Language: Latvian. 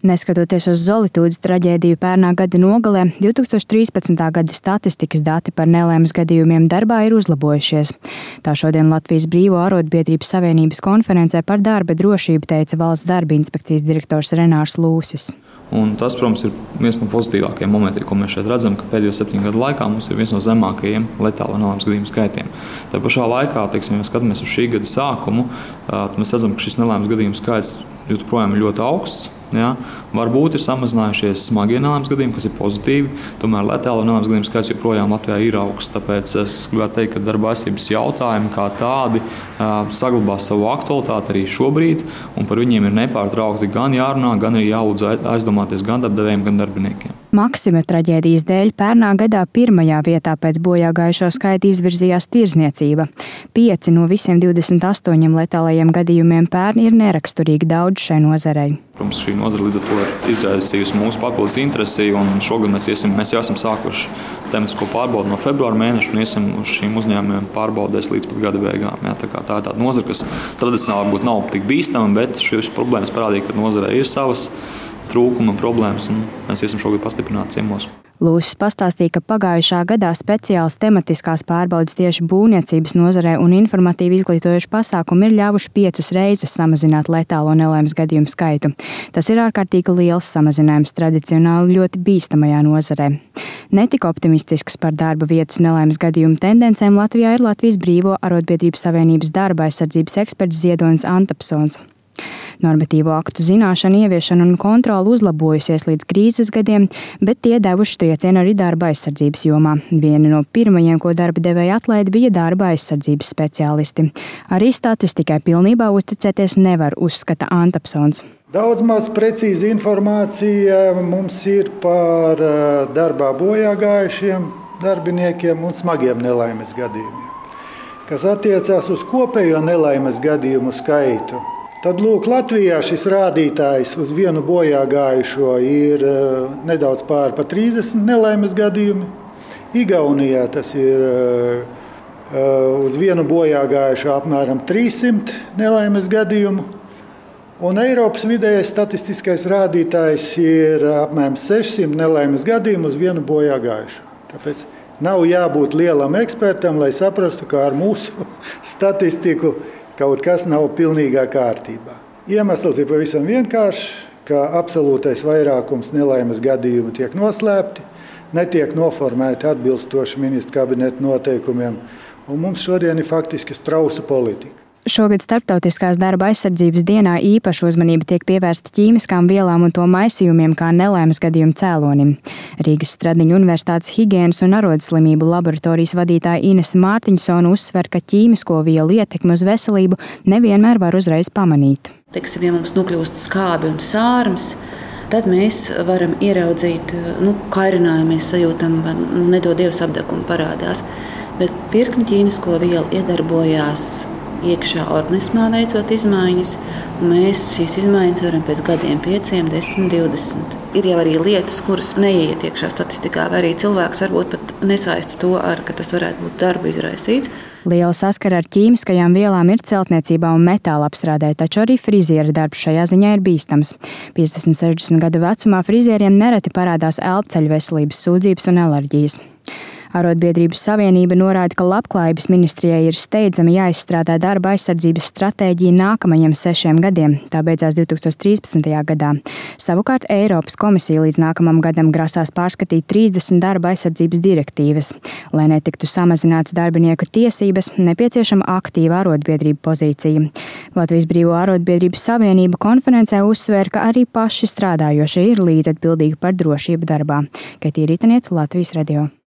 Neskatoties uz Zolitūdes traģēdiju pērnā gada nogalē, 2013. gada statistikas dati par nelaimes gadījumiem darbā ir uzlabojušies. Tā šodien Latvijas Brīvo arotbiedrības savienības konferencē par darba drošību teica Valsts darba inspekcijas direktors Renārs Lūsis. Un tas, protams, ir viens no pozitīvākajiem momentiem, ko mēs šeit redzam, ka pēdējo 7 gadu laikā mums ir viens no zemākajiem letālo nelaimes gadījumu skaitiem. Tā pašā laikā, ja skatāmies uz šī gada sākumu, tad mēs redzam, ka šis nelaimes gadījumu skaits joprojām ir ļoti augsts. Ja? Varbūt ir samazinājušies smagie nelaimes gadījumi, kas ir pozitīvi, tomēr letālo nelaimes gadījumu skaits joprojām Latvijā ir augsts. Tāpēc es gribētu teikt, ka darba aizsardzības jautājumi kā tādi saglabā savu aktualitāti arī šobrīd, un par viņiem ir nepārtraukti gan jārunā, gan arī jālūdz aizdomāties gan darbdevējiem, gan darbiniekiem. Maksime traģēdijas dēļ pērnā gadā pirmajā vietā pēc bojāgājušo skaita izvirzījās tirdzniecība. 5 no visiem 28 letālajiem gadījumiem pērn ir neraksturīgi daudz šai nozarei. Protams, šī nozara līdz ar to ir izraisījusi mūsu papildus interesi, un šogad mēs jau esam sākuši tematisko pārbaudi no februāra mēneša un iesim uz šīm uzņēmumiem pārbaudēs līdz pat gada beigām. Ja, tā ir tāda nozara, kas tradicionāli varbūt nav tik bīstama, bet šīs problēmas parādīja, ka nozarei ir savas trūkuma problēmas, un mēs iesim šogad pastiprināt ciemos. Lūsis pastāstīja, ka pagājušā gadā speciāls tematiskās pārbaudes tieši būvniecības nozarē un informatīvi izglītojoši pasākumi ir ļāvuši 5 reizes samazināt letālo nelaimes gadījumu skaitu. Tas ir ārkārtīgi liels samazinājums tradicionāli ļoti bīstamajā nozarē. Netik optimistisks par darba vietas nelaimes gadījumu tendencēm Latvijā ir Latvijas Brīvo arotbiedrības savienības darba aizsardzības eksperts Ziedonis Antapsons. Normatīvo aktu zināšana, ieviešana un kontrole uzlabojusies līdz krīzes gadiem, bet tie devuši triecienu arī darba aizsardzības jomā. Vieni no pirmajiem, ko darba devēja atlaida, bija darba aizsardzības speciālisti. Arī statistikai pilnībā uzticēties nevar, uzskata Antapsons. Daudz maz precīza informācija mums ir par darbā bojā gājušiem darbiniekiem un smagiem nelaimes gadījumiem. Kas attiecās uz kopējo nelaimes gadījumu skaitu, tad lūk, Latvijā šis rādītājs uz vienu bojā gājušo ir nedaudz pār pa 30 nelaimes gadījumi. Igaunijā tas ir uz vienu bojā gājušo apmēram 300 nelaimes gadījumu. Un Eiropas vidējais statistiskais rādītājs ir apmēram 600 nelaimes gadījumu uz vienu bojā gājušo. Tāpēc nav jābūt lielam ekspertam, lai saprastu, ka ar mūsu statistiku kaut kas nav pilnīgā kārtībā. Iemesls ir pavisam vienkāršs, ka absolūtais vairākums nelaimes gadījumu tiek noslēpti, netiek noformēti atbilstoši ministra kabineta noteikumiem, un mums šodien ir faktiski strausa politika. Šogad Starptautiskās darba aizsardzības dienā īpaša uzmanība tiek pievērsta ķīmiskām vielām un to maisījumiem kā nelaimes gadījumu cēlonim. Rīgas Stradiņu Universitātes higienas un arodslimību laboratorijas vadītāja Inese Mārtiņsona uzsver, ka ķīmisko vielu ietekmi uz veselību nevienmēr var uzreiz pamanīt. Ja mums nokļūst skābi un sārmas, tad mēs varam ieraudzīt, kairinājumies, sajūtam, nedod Dievs apdeguma parādās. Bet virkni ķīmisko vielu iedarbojās iekšā organismā, veicot izmaiņas, un mēs šīs izmaiņas varam pēc gadiem 5, 10, 20. Ir jau arī lietas, kuras neiet iekšā statistikā, vai arī cilvēks varbūt pat nesaista to ar, ka tas varētu būt darba izraisīts. Liela saskara ar ķīmiskajām vielām ir celtniecībā un metāla apstrādē, taču arī friziera darbs šajā ziņā ir bīstams. 50-60 gadu vecumā frizieriem nereti parādās elpceļu veselības sūdzības un alerģijas. Arotbiedrības savienība norāda, ka Labklājības ministrijai ir steidzami jāizstrādā darba aizsardzības stratēģija nākamajiem 6 gadiem. Tā beidzās 2013. gadā. Savukārt Eiropas komisija līdz nākamam gadam grasās pārskatīt 30 darba aizsardzības direktīvas. Lai netiktu samazināts darbinieku tiesības, nepieciešama aktīva arotbiedrību pozīcija. Latvijas Brīvo arotbiedrības savienība konferencē uzsvēra, ka arī paši strādājošie ir līdzatbildīgi par drošību darbā. Kaitī Rītaniece, Latvijas radio.